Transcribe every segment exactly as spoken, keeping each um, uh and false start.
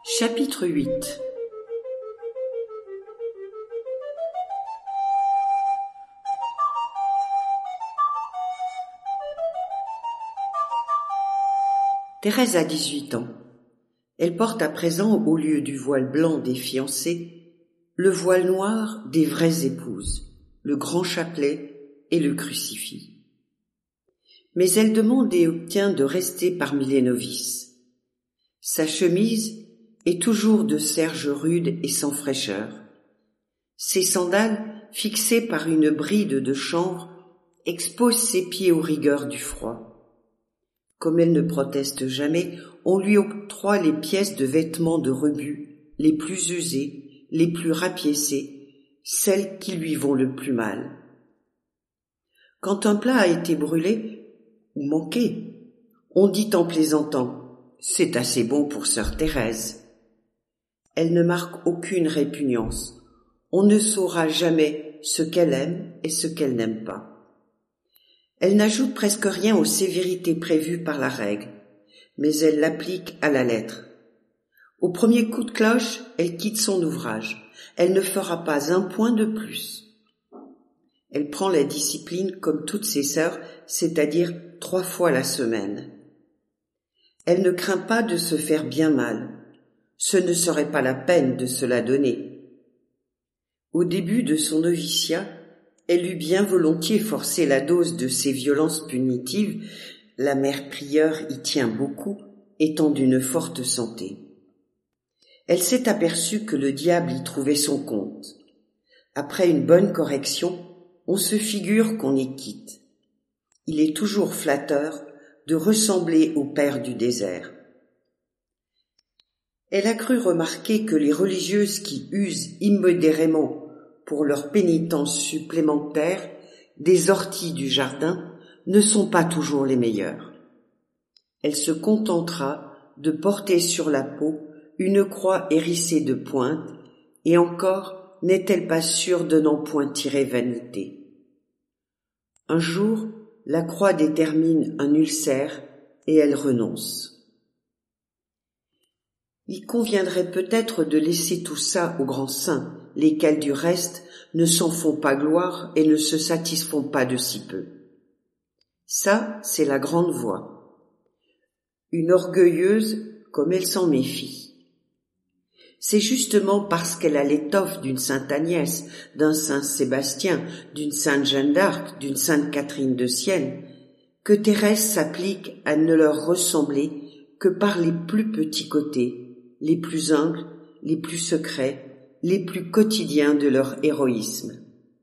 Chapitre huit. Thérèse a dix-huit ans. Elle porte à présent, au lieu du voile blanc des fiancées, le voile noir des vraies épouses, le grand chapelet et le crucifix. Mais elle demande et obtient de rester parmi les novices. Sa chemise est toujours de serge rude et sans fraîcheur. Ses sandales, fixées par une bride de chanvre, exposent ses pieds aux rigueurs du froid. Comme elle ne proteste jamais, on lui octroie les pièces de vêtements de rebut, les plus usées, les plus rapiécées, celles qui lui vont le plus mal. Quand un plat a été brûlé ou manqué, on dit en plaisantant « c'est assez bon pour sœur Thérèse ». Elle ne marque aucune répugnance. On ne saura jamais ce qu'elle aime et ce qu'elle n'aime pas. Elle n'ajoute presque rien aux sévérités prévues par la règle, mais elle l'applique à la lettre. Au premier coup de cloche, elle quitte son ouvrage. Elle ne fera pas un point de plus. Elle prend la discipline comme toutes ses sœurs, c'est-à-dire trois fois la semaine. Elle ne craint pas de se faire bien mal. Ce ne serait pas la peine de se la donner. Au début de son noviciat, elle eût bien volontiers forcé la dose de ses violences punitives, la mère prieure y tient beaucoup, étant d'une forte santé. Elle s'est aperçue que le diable y trouvait son compte. Après une bonne correction, on se figure qu'on est quitte. Il est toujours flatteur de ressembler au père du désert. Elle a cru remarquer que les religieuses qui usent immodérément pour leur pénitence supplémentaire des orties du jardin ne sont pas toujours les meilleures. Elle se contentera de porter sur la peau une croix hérissée de pointes, et encore n'est-elle pas sûre de n'en point tirer vanité. Un jour, la croix détermine un ulcère et elle renonce. Il conviendrait peut-être de laisser tout ça aux grands saints, lesquels du reste ne s'en font pas gloire et ne se satisfont pas de si peu. Ça, c'est la grande voie. Une orgueilleuse comme elle s'en méfie. C'est justement parce qu'elle a l'étoffe d'une sainte Agnès, d'un saint Sébastien, d'une sainte Jeanne d'Arc, d'une sainte Catherine de Sienne, que Thérèse s'applique à ne leur ressembler que par les plus petits côtés, les plus humbles, les plus secrets, les plus quotidiens de leur héroïsme.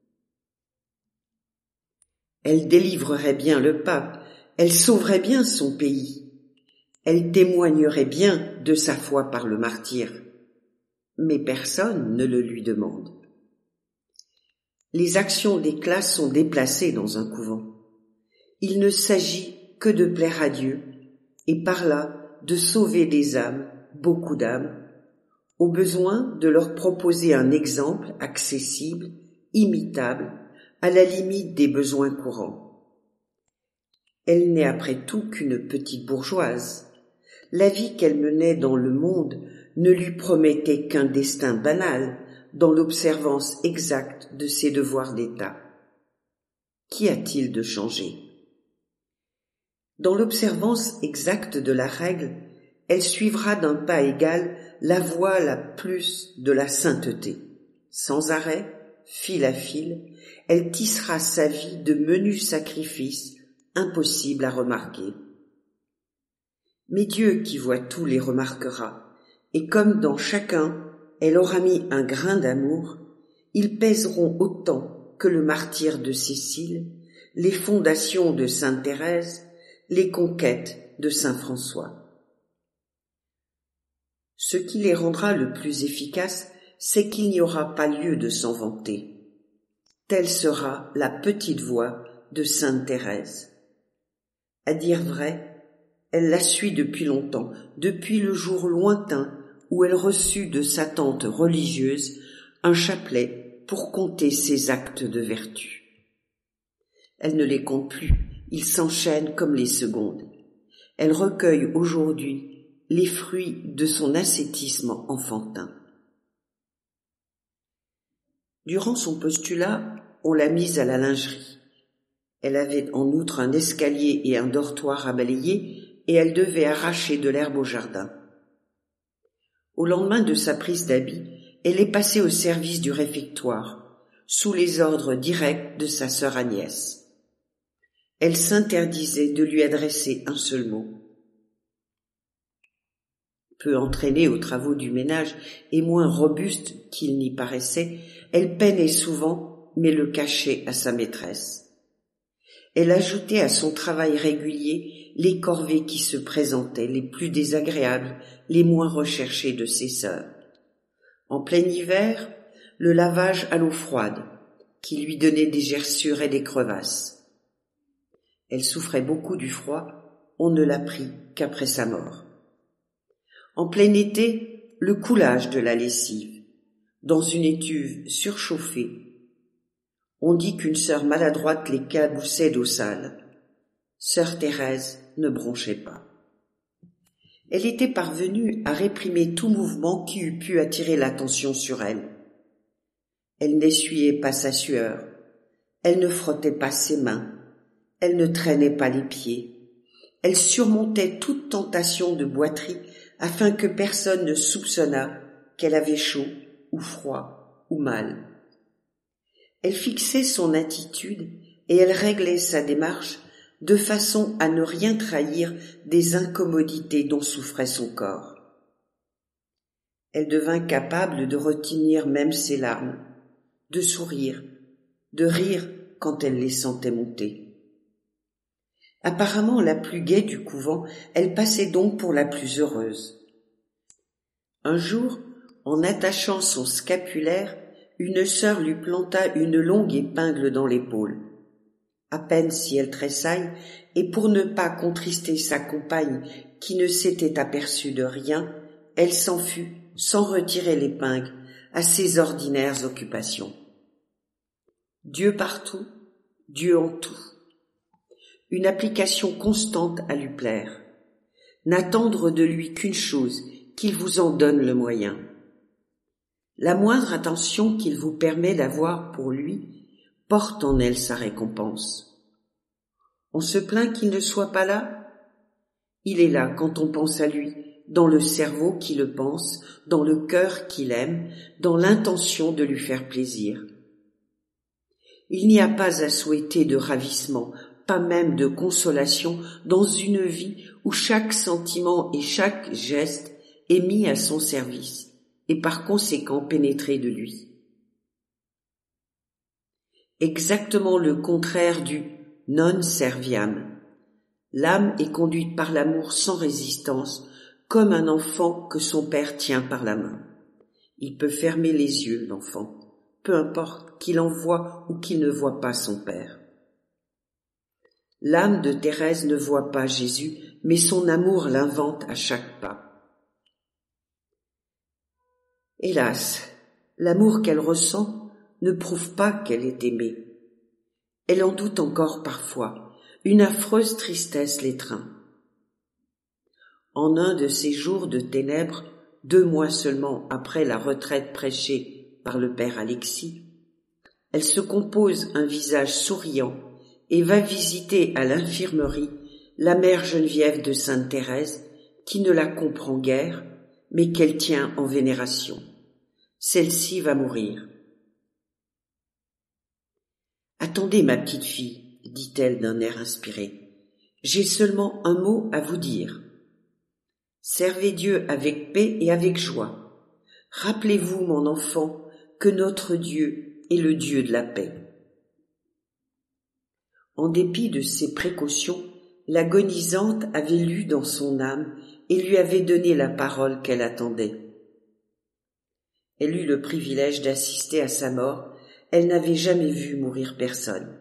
Elle délivrerait bien le pape, elle sauverait bien son pays, elle témoignerait bien de sa foi par le martyre, mais personne ne le lui demande. Les actions des classes sont déplacées dans un couvent. Il ne s'agit que de plaire à Dieu, et par là de sauver des âmes, beaucoup d'âmes, au besoin de leur proposer un exemple accessible, imitable, à la limite des besoins courants. Elle n'est après tout qu'une petite bourgeoise. La vie qu'elle menait dans le monde ne lui promettait qu'un destin banal dans l'observance exacte de ses devoirs d'État. Qu'y a-t-il de changé? Dans l'observance exacte de la règle, elle suivra d'un pas égal la voie la plus de la sainteté. Sans arrêt, fil à fil, elle tissera sa vie de menus sacrifices impossibles à remarquer. Mais Dieu qui voit tout les remarquera, et comme dans chacun elle aura mis un grain d'amour, ils pèseront autant que le martyre de Cécile, les fondations de sainte Thérèse, les conquêtes de saint François. Ce qui les rendra le plus efficaces, c'est qu'il n'y aura pas lieu de s'en vanter. Telle sera la petite voie de sainte Thérèse. À dire vrai, elle la suit depuis longtemps, depuis le jour lointain où elle reçut de sa tante religieuse un chapelet pour compter ses actes de vertu. Elle ne les compte plus, ils s'enchaînent comme les secondes. Elle recueille aujourd'hui les fruits de son ascétisme enfantin. Durant son postulat, on l'a mise à la lingerie. Elle avait en outre un escalier et un dortoir à balayer, et elle devait arracher de l'herbe au jardin. Au lendemain de sa prise d'habit, elle est passée au service du réfectoire, sous les ordres directs de sa sœur Agnès. Elle s'interdisait de lui adresser un seul mot. Peu entraînée aux travaux du ménage et moins robuste qu'il n'y paraissait, elle peinait souvent, mais le cachait à sa maîtresse. Elle ajoutait à son travail régulier les corvées qui se présentaient, les plus désagréables, les moins recherchées de ses sœurs. En plein hiver, le lavage à l'eau froide, qui lui donnait des gerçures et des crevasses. Elle souffrait beaucoup du froid, on ne l'apprit qu'après sa mort. En plein été, le coulage de la lessive, dans une étuve surchauffée. On dit qu'une sœur maladroite les caboussait d'eau sale. Sœur Thérèse ne bronchait pas. Elle était parvenue à réprimer tout mouvement qui eût pu attirer l'attention sur elle. Elle n'essuyait pas sa sueur, elle ne frottait pas ses mains, elle ne traînait pas les pieds. Elle surmontait toute tentation de boiterie afin que personne ne soupçonnât qu'elle avait chaud ou froid ou mal. Elle fixait son attitude et elle réglait sa démarche de façon à ne rien trahir des incommodités dont souffrait son corps. Elle devint capable de retenir même ses larmes, de sourire, de rire quand elle les sentait monter. Apparemment la plus gaie du couvent, elle passait donc pour la plus heureuse. Un jour, en attachant son scapulaire, une sœur lui planta une longue épingle dans l'épaule. À peine si elle tressaille, et pour ne pas contrister sa compagne qui ne s'était aperçue de rien, elle s'en fut, sans retirer l'épingle, à ses ordinaires occupations. Dieu partout, Dieu en tout. Une application constante à lui plaire. N'attendre de lui qu'une chose, qu'il vous en donne le moyen. La moindre attention qu'il vous permet d'avoir pour lui porte en elle sa récompense. On se plaint qu'il ne soit pas là? Il est là quand on pense à lui, dans le cerveau qui le pense, dans le cœur qui l'aime, dans l'intention de lui faire plaisir. Il n'y a pas à souhaiter de ravissement, pas même de consolation dans une vie où chaque sentiment et chaque geste est mis à son service et par conséquent pénétré de lui. Exactement le contraire du non serviam. L'âme est conduite par l'amour sans résistance, comme un enfant que son père tient par la main. Il peut fermer les yeux, l'enfant, peu importe qu'il en voie ou qu'il ne voie pas son père. L'âme de Thérèse ne voit pas Jésus, mais son amour l'invente à chaque pas. Hélas, l'amour qu'elle ressent ne prouve pas qu'elle est aimée. Elle en doute encore parfois, une affreuse tristesse l'étreint. En un de ces jours de ténèbres, deux mois seulement après la retraite prêchée par le père Alexis, elle se compose un visage souriant et va visiter à l'infirmerie la mère Geneviève de Sainte-Thérèse, qui ne la comprend guère, mais qu'elle tient en vénération. Celle-ci va mourir. « Attendez, ma petite fille, dit-elle d'un air inspiré. J'ai seulement un mot à vous dire. Servez Dieu avec paix et avec joie. Rappelez-vous, mon enfant, que notre Dieu est le Dieu de la paix. » En dépit de ses précautions, l'agonisante avait lu dans son âme et lui avait donné la parole qu'elle attendait. Elle eut le privilège d'assister à sa mort, elle n'avait jamais vu mourir personne.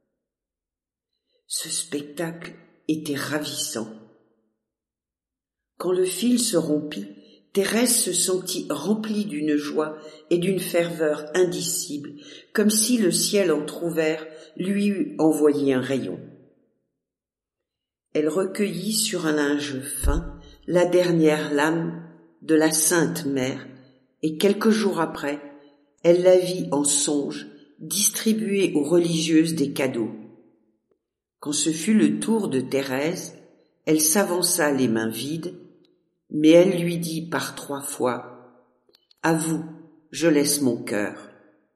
Ce spectacle était ravissant. Quand le fil se rompit, Thérèse se sentit remplie d'une joie et d'une ferveur indicibles, comme si le ciel entrouvert lui eût envoyé un rayon. Elle recueillit sur un linge fin la dernière lame de la Sainte Mère, et quelques jours après, elle la vit en songe distribuer aux religieuses des cadeaux. Quand ce fut le tour de Thérèse, elle s'avança les mains vides, mais elle lui dit par trois fois « À vous, je laisse mon cœur ».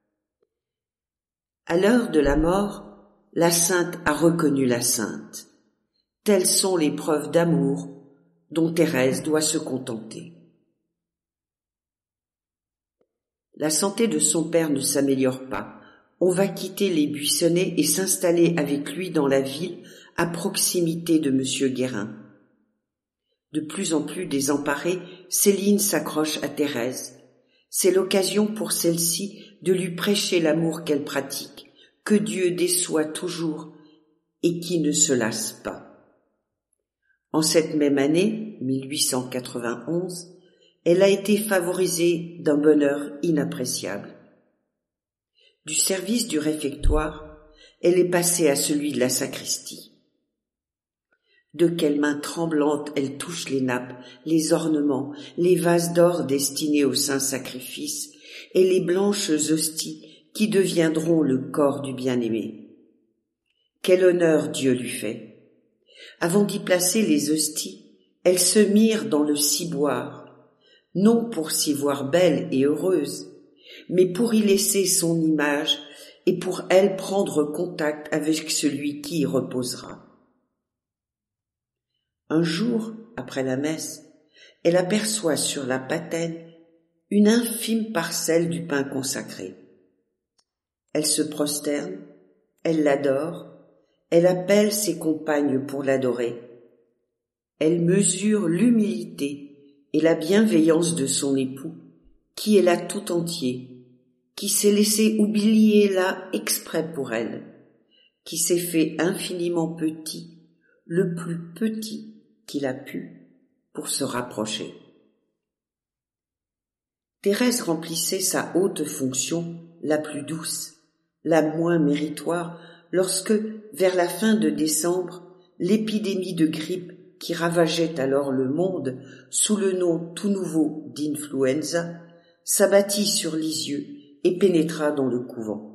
À l'heure de la mort, la sainte a reconnu la sainte. Telles sont les preuves d'amour dont Thérèse doit se contenter. La santé de son père ne s'améliore pas. On va quitter les Buissonnets et s'installer avec lui dans la ville, à proximité de Monsieur Guérin. De plus en plus désemparée, Céline s'accroche à Thérèse. C'est l'occasion pour celle-ci de lui prêcher l'amour qu'elle pratique, que Dieu déçoit toujours et qui ne se lasse pas. En cette même année, mille huit cent quatre-vingt-onze, elle a été favorisée d'un bonheur inappréciable. Du service du réfectoire, elle est passée à celui de la sacristie. De quelle main tremblante elle touche les nappes, les ornements, les vases d'or destinés au saint sacrifice et les blanches hosties qui deviendront le corps du bien-aimé. Quel honneur Dieu lui fait! Avant d'y placer les hosties, elle se mire dans le ciboire, non pour s'y voir belle et heureuse, mais pour y laisser son image et pour elle prendre contact avec celui qui y reposera. Un jour, après la messe, elle aperçoit sur la patène une infime parcelle du pain consacré. Elle se prosterne, elle l'adore, elle appelle ses compagnes pour l'adorer. Elle mesure l'humilité et la bienveillance de son époux, qui est là tout entier, qui s'est laissé oublier là exprès pour elle, qui s'est fait infiniment petit, le plus petit qu'il a pu, pour se rapprocher. Thérèse remplissait sa haute fonction, la plus douce, la moins méritoire, lorsque, vers la fin de décembre, l'épidémie de grippe qui ravageait alors le monde sous le nom tout nouveau d'influenza s'abattit sur Lisieux et pénétra dans le couvent.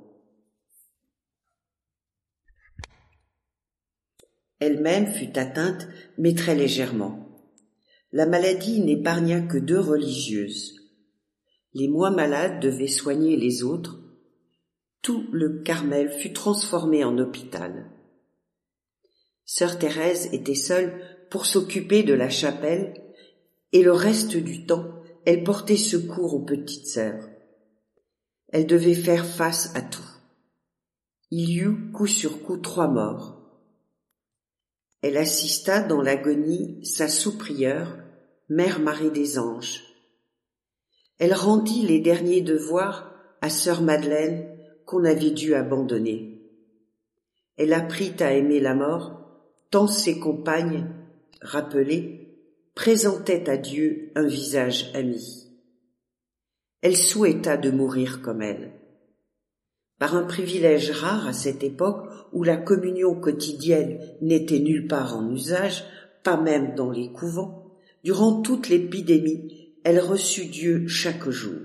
Elle-même fut atteinte, mais très légèrement. La maladie n'épargna que deux religieuses. Les moins malades devaient soigner les autres. Tout le Carmel fut transformé en hôpital. Sœur Thérèse était seule pour s'occuper de la chapelle, et le reste du temps, elle portait secours aux petites sœurs. Elle devait faire face à tout. Il y eut coup sur coup trois morts. Elle assista dans l'agonie sa sous-prieure, Mère Marie des Anges. Elle rendit les derniers devoirs à sœur Madeleine qu'on avait dû abandonner. Elle apprit à aimer la mort, tant ses compagnes, rappelées, présentaient à Dieu un visage ami. Elle souhaita de mourir comme elle. Par un privilège rare à cette époque où la communion quotidienne n'était nulle part en usage, pas même dans les couvents, durant toute l'épidémie, elle reçut Dieu chaque jour.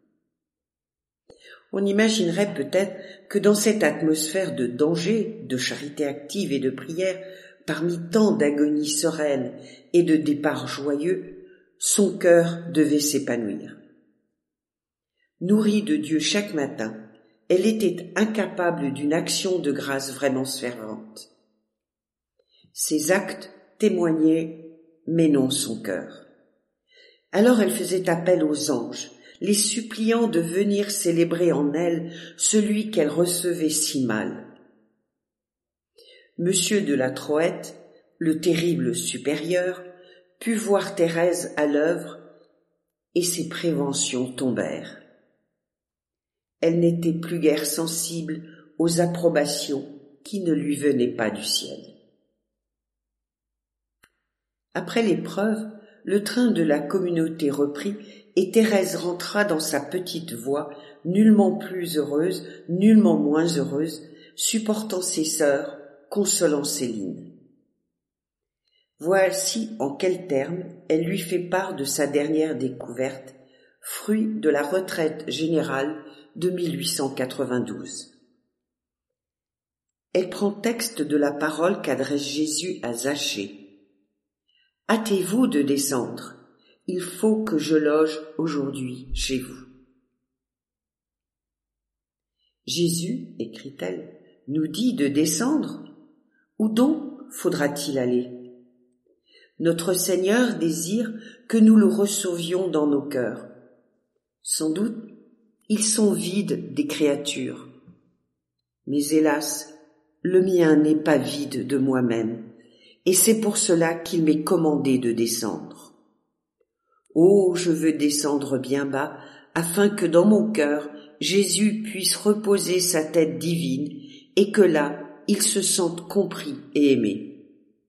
On imaginerait peut-être que dans cette atmosphère de danger, de charité active et de prière, parmi tant d'agonies sereines et de départs joyeux, son cœur devait s'épanouir. Nourrie de Dieu chaque matin, elle était incapable d'une action de grâce vraiment fervente. Ses actes témoignaient, mais non son cœur. Alors elle faisait appel aux anges, les suppliant de venir célébrer en elle celui qu'elle recevait si mal. Monsieur de la Troette, le terrible supérieur, put voir Thérèse à l'œuvre et ses préventions tombèrent. Elle n'était plus guère sensible aux approbations qui ne lui venaient pas du ciel. Après l'épreuve, le train de la communauté reprit et Thérèse rentra dans sa petite voie, nullement plus heureuse, nullement moins heureuse, supportant ses sœurs, consolant Céline. Voici en quels termes elle lui fait part de sa dernière découverte, fruit de la retraite générale de mille huit cent quatre-vingt-douze. Elle prend texte de la parole qu'adresse Jésus à Zachée. « Hâtez-vous de descendre, il faut que je loge aujourd'hui chez vous. » Jésus, écrit-elle, nous dit de descendre. Où donc faudra-t-il aller? Notre Seigneur désire que nous le recevions dans nos cœurs. Sans doute, ils sont vides des créatures. Mais hélas, le mien n'est pas vide de moi-même, et c'est pour cela qu'il m'est commandé de descendre. Oh, je veux descendre bien bas, afin que dans mon cœur, Jésus puisse reposer sa tête divine, et que là, il se sente compris et aimé.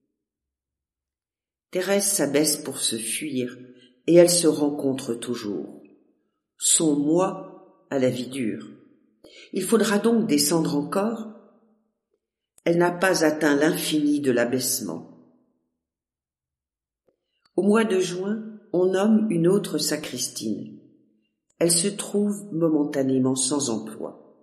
Thérèse s'abaisse pour se fuir, et elle se rencontre toujours. Son moi a la vie dure. Il faudra donc descendre encore. Elle n'a pas atteint l'infini de l'abaissement. Au mois de juin, on nomme une autre sacristine. Elle se trouve momentanément sans emploi.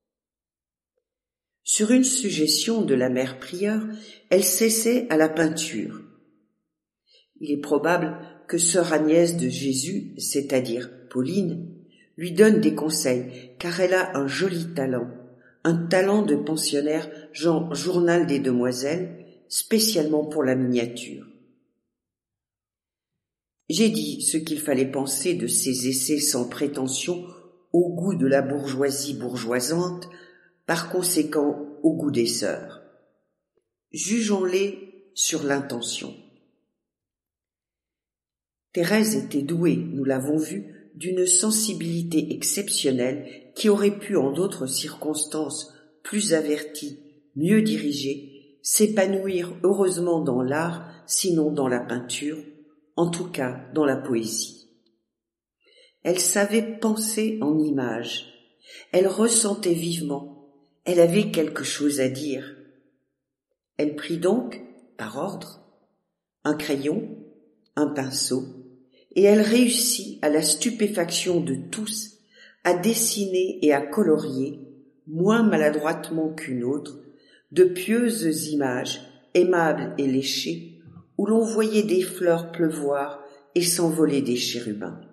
Sur une suggestion de la mère prieure, elle s'essaie à la peinture. Il est probable que sœur Agnès de Jésus, c'est-à-dire Pauline, lui donne des conseils, car elle a un joli talent, un talent de pensionnaire genre Journal des Demoiselles, spécialement pour la miniature. J'ai dit ce qu'il fallait penser de ces essais sans prétention au goût de la bourgeoisie bourgeoisante, par conséquent au goût des sœurs. Jugeons-les sur l'intention. Thérèse était douée, nous l'avons vu, d'une sensibilité exceptionnelle qui aurait pu, en d'autres circonstances plus averties, mieux dirigées, s'épanouir heureusement dans l'art, sinon dans la peinture, en tout cas dans la poésie. Elle savait penser en images, elle ressentait vivement, elle avait quelque chose à dire. Elle prit donc, par ordre, un crayon, un pinceau, et elle réussit à la stupéfaction de tous à dessiner et à colorier, moins maladroitement qu'une autre, de pieuses images, aimables et léchées, où l'on voyait des fleurs pleuvoir et s'envoler des chérubins.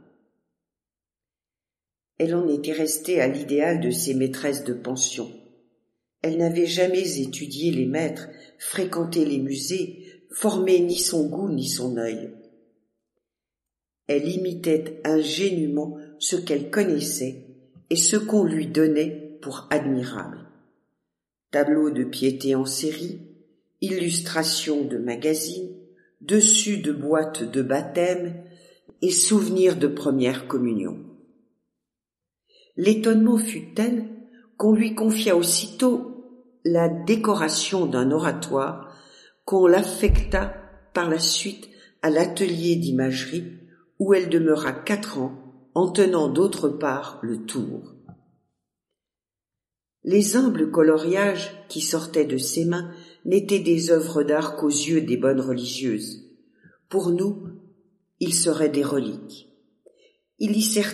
Elle en était restée à l'idéal de ses maîtresses de pension. Elle n'avait jamais étudié les maîtres, fréquenté les musées, formé ni son goût ni son œil. Elle imitait ingénument ce qu'elle connaissait et ce qu'on lui donnait pour admirable. Tableaux de piété en série, illustrations de magazines, dessus de boîtes de baptême et souvenirs de première communion. L'étonnement fut tel qu'on lui confia aussitôt la décoration d'un oratoire, qu'on l'affecta par la suite à l'atelier d'imagerie où elle demeura quatre ans en tenant d'autre part le tour. Les humbles coloriages qui sortaient de ses mains n'étaient des œuvres d'art qu'aux yeux des bonnes religieuses. Pour nous, ils seraient des reliques. Il y cer...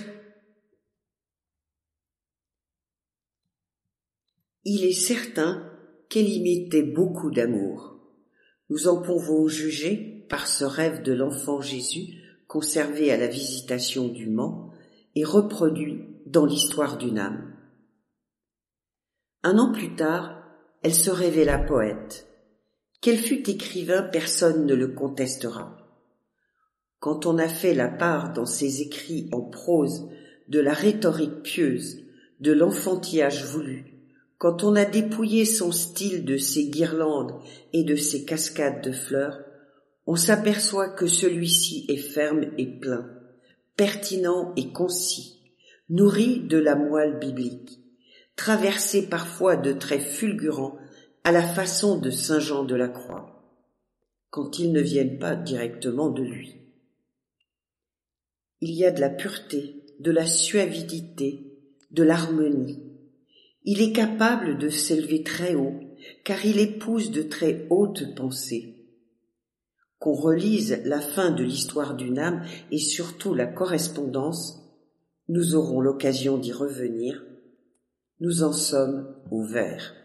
Il est certain qu'elle y mettait beaucoup d'amour. Nous en pouvons juger par ce rêve de l'enfant Jésus conservé à la Visitation du Mans et reproduit dans l'Histoire d'une âme. Un an plus tard, elle se révéla poète. Qu'elle fût écrivain, personne ne le contestera. Quand on a fait la part dans ses écrits en prose de la rhétorique pieuse, de l'enfantillage voulu, quand on a dépouillé son style de ses guirlandes et de ses cascades de fleurs, on s'aperçoit que celui-ci est ferme et plein, pertinent et concis, nourri de la moelle biblique, traversé parfois de traits fulgurants à la façon de saint Jean de la Croix, quand ils ne viennent pas directement de lui. Il y a de la pureté, de la suavidité, de l'harmonie. Il est capable de s'élever très haut, car il épouse de très hautes pensées. qu'on relise la fin de l'histoire d'une âme et surtout la correspondance, nous aurons l'occasion d'y revenir. Nous en sommes au vers.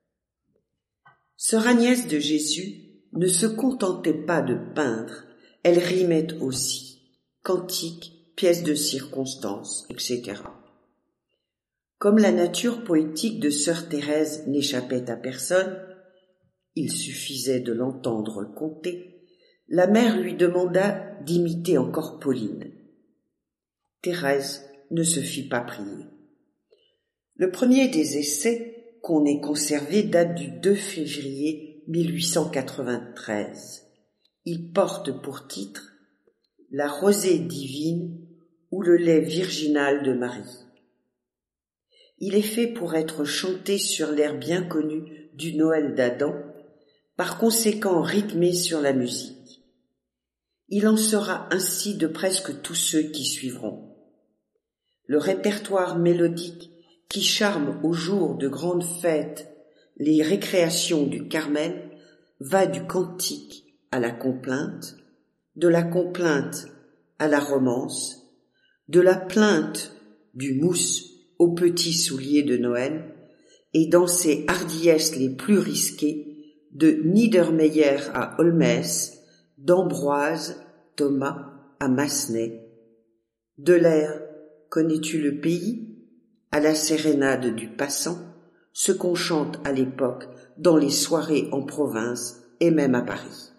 Sœur Agnès de Jésus ne se contentait pas de peindre, elle rimait aussi, cantiques, pièces de circonstance, et cetera. Comme la nature poétique de sœur Thérèse n'échappait à personne, il suffisait de l'entendre conter, la mère lui demanda d'imiter encore Pauline. Thérèse ne se fit pas prier. Le premier des essais qu'on ait conservé date du deux février mille huit cent quatre-vingt-treize. Il porte pour titre « La rosée divine ou le lait virginal de Marie ». Il est fait pour être chanté sur l'air bien connu du Noël d'Adam, par conséquent rythmé sur la musique. Il en sera ainsi de presque tous ceux qui suivront. Le répertoire mélodique qui charme au jour de grandes fêtes les récréations du Carmel va du cantique à la complainte, de la complainte à la romance, de la plainte du mousse aux petits souliers de Noël, et dans ses hardiesses les plus risquées, de Niedermeyer à Holmès, d'Ambroise, Thomas à Massenet, de l'air « Connais-tu le pays ?» à la sérénade du passant, ce qu'on chante à l'époque dans les soirées en province et même à Paris.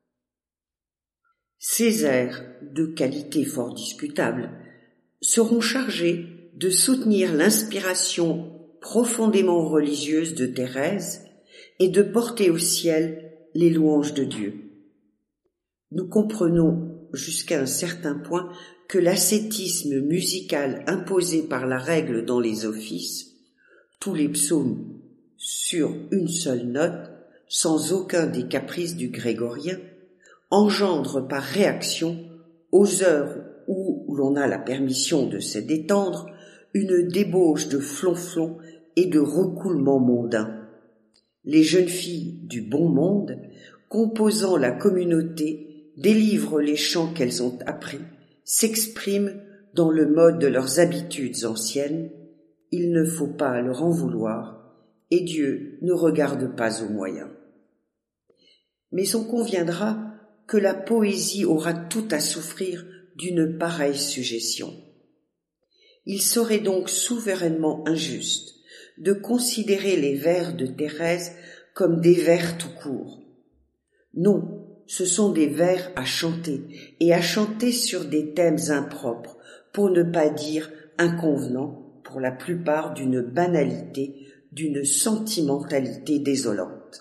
Ces airs, de qualité fort discutable, seront chargés de soutenir l'inspiration profondément religieuse de Thérèse et de porter au ciel les louanges de Dieu. Nous comprenons jusqu'à un certain point que l'ascétisme musical imposé par la règle dans les offices, tous les psaumes sur une seule note, sans aucun des caprices du grégorien, engendre par réaction, aux heures où l'on a la permission de se détendre, une débauche de flonflon et de recoulements mondains. Les jeunes filles du bon monde, composant la communauté, délivrent les chants qu'elles ont appris, s'expriment dans le mode de leurs habitudes anciennes. Il ne faut pas leur en vouloir, et Dieu ne regarde pas aux moyens. Mais on conviendra que la poésie aura tout à souffrir d'une pareille suggestion. Il serait donc souverainement injuste de considérer les vers de Thérèse comme des vers tout court. Non, ce sont des vers à chanter, et à chanter sur des thèmes impropres, pour ne pas dire inconvenants, pour la plupart d'une banalité, d'une sentimentalité désolante.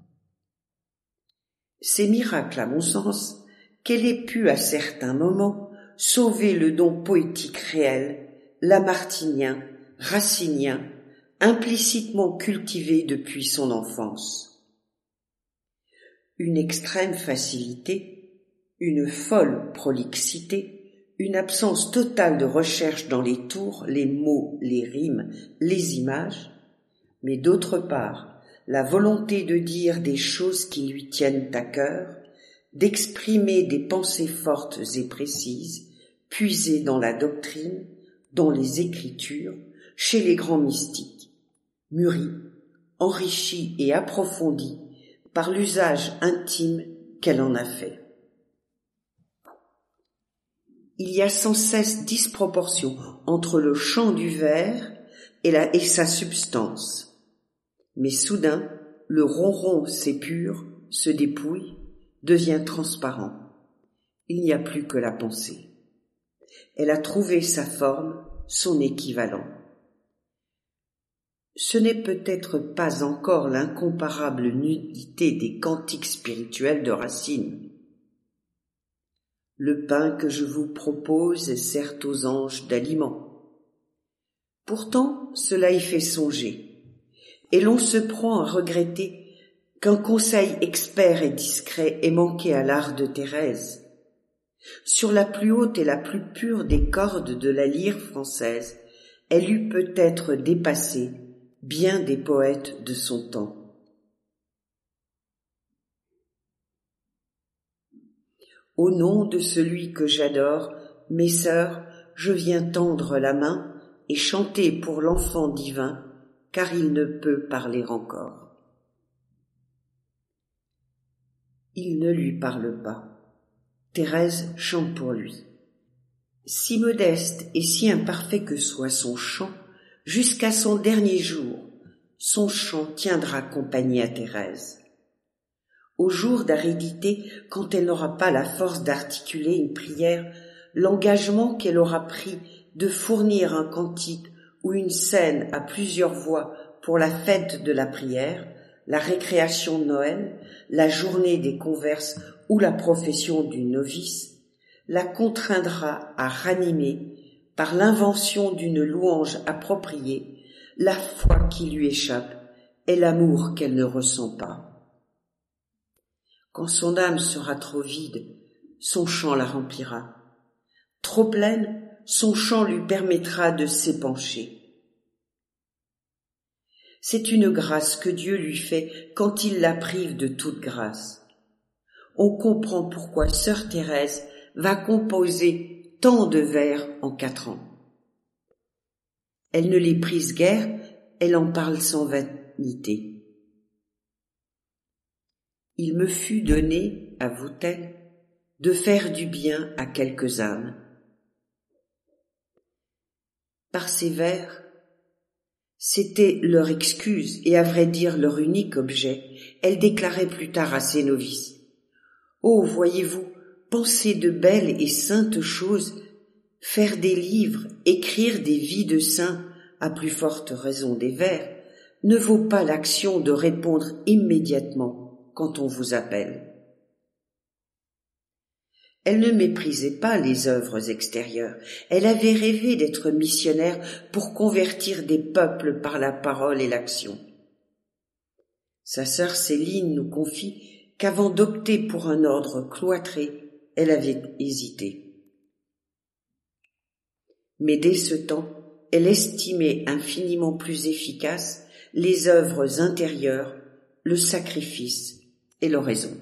C'est miracle, à mon sens, qu'elle ait pu à certains moments sauver le don poétique réel, lamartinien, racinien, implicitement cultivé depuis son enfance. Une extrême facilité, une folle prolixité, une absence totale de recherche dans les tours, les mots, les rimes, les images, mais d'autre part, la volonté de dire des choses qui lui tiennent à cœur, d'exprimer des pensées fortes et précises, puisées dans la doctrine, dans les Écritures, chez les grands mystiques, mûries, enrichies et approfondies par l'usage intime qu'elle en a fait. Il y a sans cesse disproportion entre le chant du vers et, la, et sa substance. Mais soudain, le ronron s'épure, se dépouille, devient transparent. Il n'y a plus que la pensée. Elle a trouvé sa forme, son équivalent. Ce n'est peut-être pas encore l'incomparable nudité des cantiques spirituels de Racine. Le pain que je vous propose sert aux anges d'aliment. Pourtant, cela y fait songer, et l'on se prend à regretter qu'un conseil expert et discret ait manqué à l'art de Thérèse. Sur la plus haute et la plus pure des cordes de la lyre française, elle eût peut-être dépassé bien des poètes de son temps. Au nom de celui que j'adore, mes sœurs, je viens tendre la main et chanter pour l'enfant divin, car il ne peut parler encore. Il ne lui parle pas. Thérèse chante pour lui. Si modeste et si imparfait que soit son chant, jusqu'à son dernier jour, son chant tiendra compagnie à Thérèse. Au jour d'aridité, quand elle n'aura pas la force d'articuler une prière, l'engagement qu'elle aura pris de fournir un cantique ou une scène à plusieurs voix pour la fête de la prière, la récréation de Noël, la journée des converses ou la profession du novice, la contraindra à ranimer, par l'invention d'une louange appropriée, la foi qui lui échappe et l'amour qu'elle ne ressent pas. Quand son âme sera trop vide, son chant la remplira. Trop pleine, son chant lui permettra de s'épancher. C'est une grâce que Dieu lui fait quand il la prive de toute grâce. On comprend pourquoi sœur Thérèse va composer tant de vers en quatre ans. Elle ne les prise guère, elle en parle sans vanité. Il me fut donné, avoue-t-elle, de faire du bien à quelques âmes. Par ces vers, c'était leur excuse et à vrai dire leur unique objet. Elle déclarait plus tard à ses novices. « Oh, voyez-vous, penser de belles et saintes choses, faire des livres, écrire des vies de saints, à plus forte raison des vers, ne vaut pas l'action de répondre immédiatement quand on vous appelle. » Elle ne méprisait pas les œuvres extérieures. Elle avait rêvé d'être missionnaire pour convertir des peuples par la parole et l'action. Sa sœur Céline nous confie qu'avant d'opter pour un ordre cloîtré, elle avait hésité. Mais dès ce temps, elle estimait infiniment plus efficaces les œuvres intérieures, le sacrifice et l'oraison.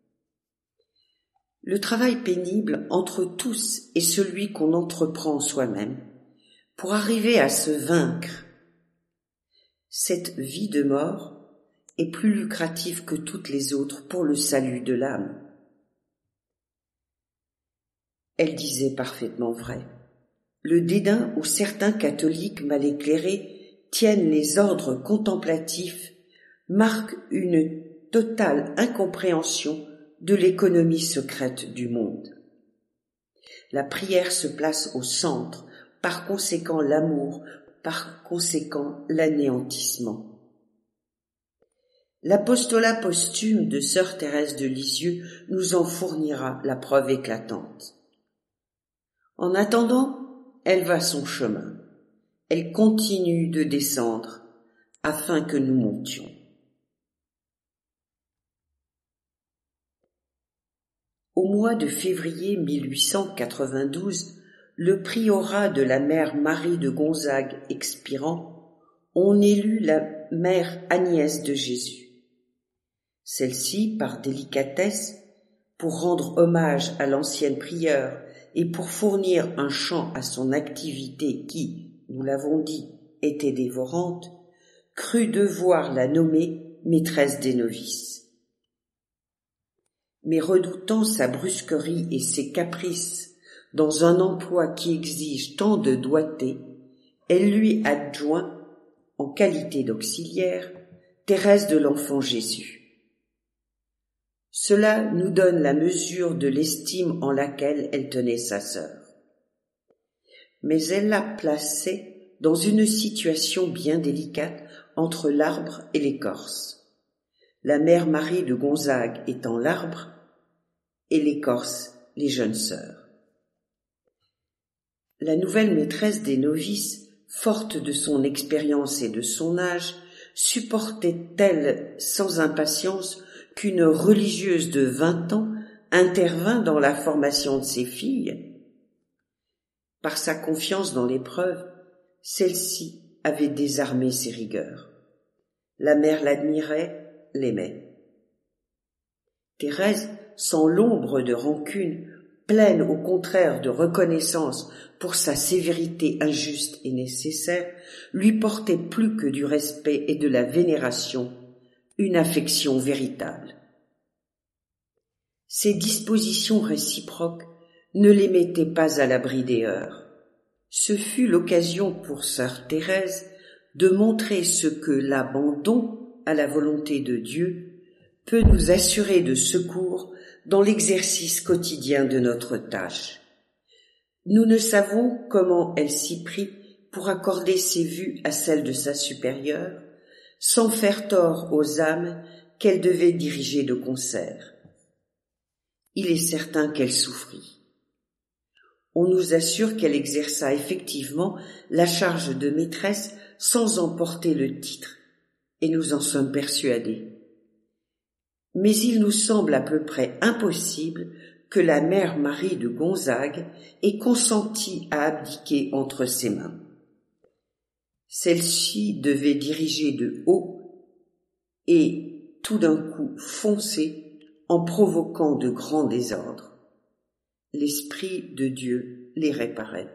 Le travail pénible entre tous est celui qu'on entreprend soi-même pour arriver à se vaincre. Cette vie de mort est plus lucrative que toutes les autres pour le salut de l'âme. Elle disait parfaitement vrai. Le dédain où certains catholiques mal éclairés tiennent les ordres contemplatifs marque une totale incompréhension de l'économie secrète du monde. La prière se place au centre, par conséquent l'amour, par conséquent l'anéantissement. L'apostolat posthume de sœur Thérèse de Lisieux nous en fournira la preuve éclatante. En attendant, elle va son chemin. Elle continue de descendre afin que nous montions. Au mois de février mille huit cent quatre-vingt-douze, le priorat de la mère Marie de Gonzague expirant, on élut la mère Agnès de Jésus. Celle-ci, par délicatesse, pour rendre hommage à l'ancienne prieure et pour fournir un champ à son activité qui, nous l'avons dit, était dévorante, crut devoir la nommer maîtresse des novices. Mais redoutant sa brusquerie et ses caprices dans un emploi qui exige tant de doigté, elle lui adjoint, en qualité d'auxiliaire, Thérèse de l'Enfant Jésus. Cela nous donne la mesure de l'estime en laquelle elle tenait sa sœur. Mais elle la plaçait dans une situation bien délicate entre l'arbre et l'écorce. La mère Marie de Gonzague étant l'arbre, et l'écorce, les jeunes sœurs. La nouvelle maîtresse des novices, forte de son expérience et de son âge, supportait-elle sans impatience qu'une religieuse de vingt ans intervint dans la formation de ses filles? Par sa confiance dans l'épreuve, celle-ci avait désarmé ses rigueurs. La mère l'admirait, l'aimait. Thérèse, sans l'ombre de rancune, pleine au contraire de reconnaissance pour sa sévérité injuste et nécessaire, lui portait plus que du respect et de la vénération, une affection véritable. Ces dispositions réciproques ne les mettaient pas à l'abri des heurts. Ce fut l'occasion pour sœur Thérèse de montrer ce que l'abandon à la volonté de Dieu peut nous assurer de secours dans l'exercice quotidien de notre tâche. Nous ne savons comment elle s'y prit pour accorder ses vues à celles de sa supérieure, sans faire tort aux âmes qu'elle devait diriger de concert. Il est certain qu'elle souffrit. On nous assure qu'elle exerça effectivement la charge de maîtresse sans en porter le titre, et nous en sommes persuadés. Mais il nous semble à peu près impossible que la mère Marie de Gonzague ait consenti à abdiquer entre ses mains. Celle-ci devait diriger de haut et tout d'un coup foncer en provoquant de grands désordres. L'Esprit de Dieu les réparait.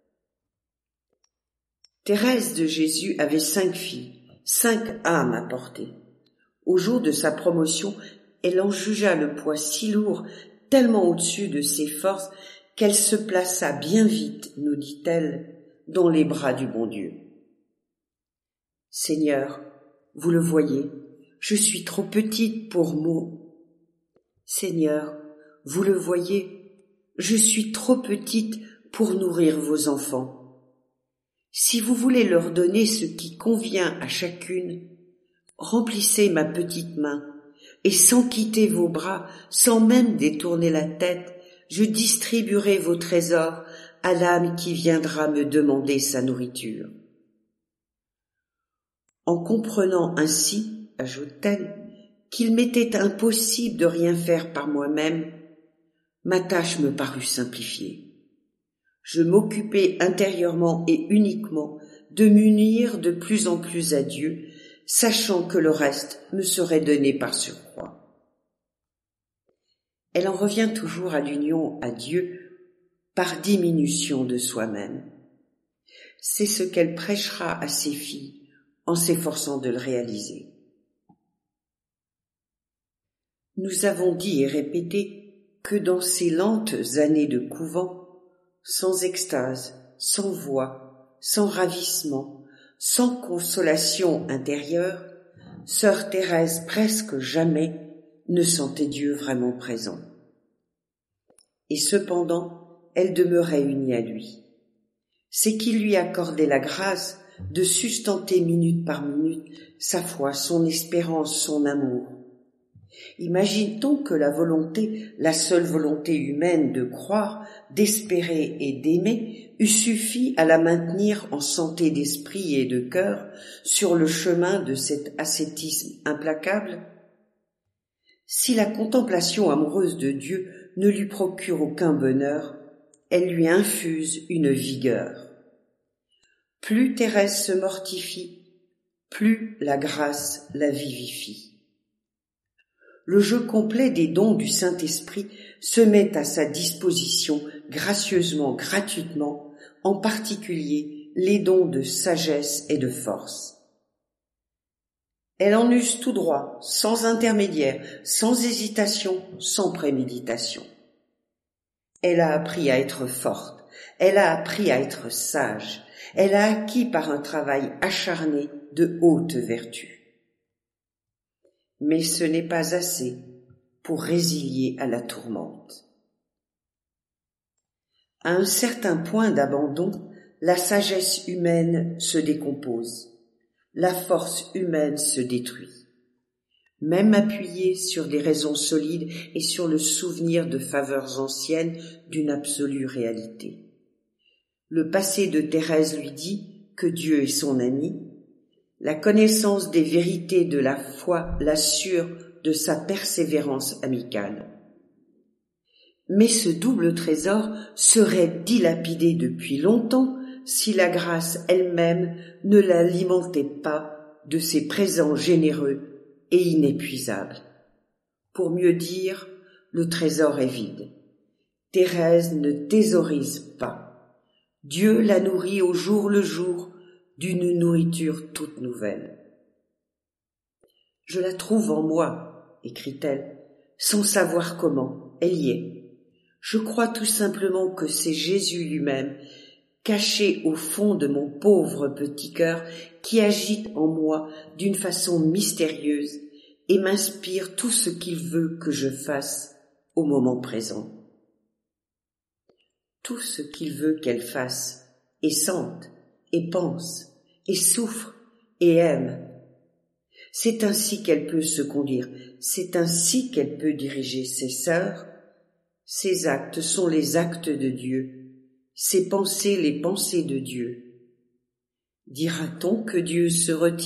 Thérèse de Jésus avait cinq filles, cinq âmes à porter. Au jour de sa promotion, elle en jugea le poids si lourd, tellement au-dessus de ses forces, qu'elle se plaça bien vite, nous dit-elle, dans les bras du bon Dieu. « Seigneur, vous le voyez, je suis trop petite pour mou. Seigneur, vous le voyez, je suis trop petite pour nourrir vos enfants. Si vous voulez leur donner ce qui convient à chacune, remplissez ma petite main, et sans quitter vos bras, sans même détourner la tête, je distribuerai vos trésors à l'âme qui viendra me demander sa nourriture. » En comprenant ainsi, ajoute-t-elle, qu'il m'était impossible de rien faire par moi-même, ma tâche me parut simplifiée. Je m'occupais intérieurement et uniquement de m'unir de plus en plus à Dieu, sachant que le reste me serait donné par surcroît. Elle en revient toujours à l'union à Dieu par diminution de soi-même. C'est ce qu'elle prêchera à ses filles en s'efforçant de le réaliser. Nous avons dit et répété que dans ces lentes années de couvent, sans extase, sans voix, sans ravissement, sans consolation intérieure, sœur Thérèse presque jamais ne sentait Dieu vraiment présent. Et cependant, elle demeurait unie à lui. C'est qu'il lui accordait la grâce de sustenter minute par minute sa foi, son espérance, son amour. Imagine-t-on que la volonté, la seule volonté humaine de croire, d'espérer et d'aimer, eût suffi à la maintenir en santé d'esprit et de cœur sur le chemin de cet ascétisme implacable? Si la contemplation amoureuse de Dieu ne lui procure aucun bonheur, elle lui infuse une vigueur. Plus Thérèse se mortifie, plus la grâce la vivifie. Le jeu complet des dons du Saint-Esprit se met à sa disposition gracieusement, gratuitement, en particulier les dons de sagesse et de force. Elle en use tout droit, sans intermédiaire, sans hésitation, sans préméditation. Elle a appris à être forte, elle a appris à être sage, elle a acquis par un travail acharné de hautes vertus. Mais ce n'est pas assez pour résilier à la tourmente. À un certain point d'abandon, la sagesse humaine se décompose, la force humaine se détruit. Même appuyée sur des raisons solides et sur le souvenir de faveurs anciennes d'une absolue réalité. Le passé de Thérèse lui dit que Dieu est son ami. La connaissance des vérités de la foi l'assure de sa persévérance amicale. Mais ce double trésor serait dilapidé depuis longtemps si la grâce elle-même ne l'alimentait pas de ses présents généreux et inépuisables. Pour mieux dire, le trésor est vide. Thérèse ne thésaurise pas. Dieu la nourrit au jour le jour d'une nourriture toute nouvelle. Je la trouve en moi, écrit-elle, sans savoir comment, elle y est. Je crois tout simplement que c'est Jésus lui-même, caché au fond de mon pauvre petit cœur, qui agite en moi d'une façon mystérieuse et m'inspire tout ce qu'il veut que je fasse au moment présent. Tout ce qu'il veut qu'elle fasse, et sente, et pense, et souffre, et aime. C'est ainsi qu'elle peut se conduire, c'est ainsi qu'elle peut diriger ses sœurs. Ses actes sont les actes de Dieu, ses pensées les pensées de Dieu. Dira-t-on que Dieu se retire ?